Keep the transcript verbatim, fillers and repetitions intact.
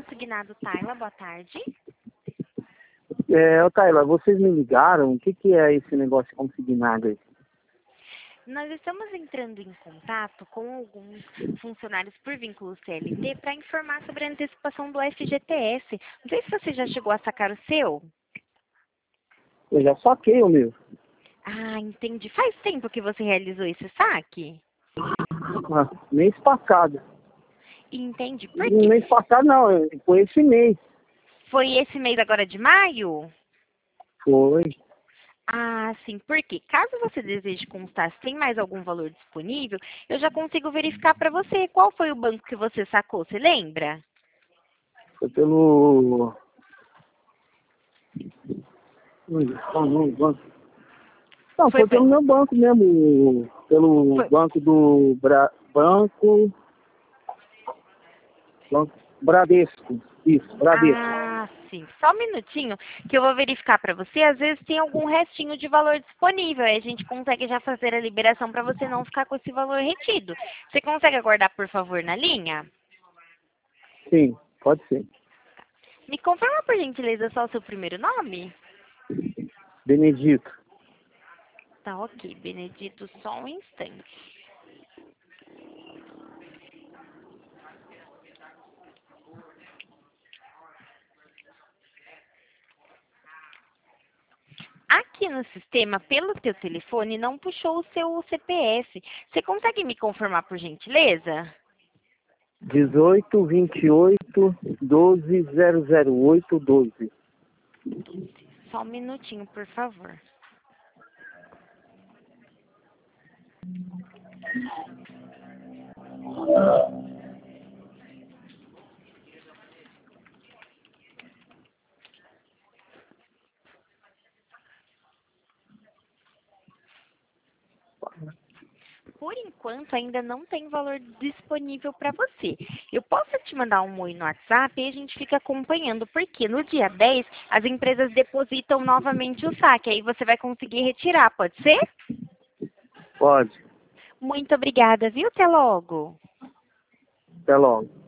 Consignado Taila, boa tarde. É, ô Taila, vocês me ligaram? O que, que é esse negócio consignado aí? Nós estamos entrando em contato com alguns funcionários por vínculo C L T para informar sobre a antecipação do F G T S. Não sei se você já chegou a sacar o seu. Eu já saquei o meu. Ah, entendi. Faz tempo que você realizou esse saque? Ah, mês passado. Entendi. Por No quê? mês passado não, foi esse mês. Foi esse mês agora de maio? Foi. Ah, sim. Por quê? Caso você deseje constar se tem mais algum valor disponível, eu já consigo verificar para você. Qual foi o banco que você sacou? Você lembra? Foi pelo... Ui, qual o nome do banco? Não, Foi foi pelo pelo... meu banco mesmo. Pelo Foi... banco do... Bra... Banco... Banco... Bradesco. Isso, Bradesco. Ah, sim. Só um minutinho que eu vou verificar para você. Às vezes tem algum restinho de valor disponível. Aí a gente consegue já fazer a liberação para você não ficar com esse valor retido. Você consegue aguardar, por favor, na linha? Sim, pode ser. Me confirma, por gentileza, só o seu primeiro nome? Benedito. Tá, ok. Benedito, só um instante. Aqui no sistema, pelo teu telefone, não puxou o seu C P F. Você consegue me confirmar, por gentileza? dezoito, vinte e oito, doze, zero zero oito, doze. Só um minutinho, por favor. Por enquanto, ainda não tem valor disponível para você. Eu posso te mandar um oi no WhatsApp e a gente fica acompanhando, porque no dia dez as empresas depositam novamente o saque. Aí você vai conseguir retirar, pode ser? Pode. Muito obrigada, viu? Até logo. Até logo.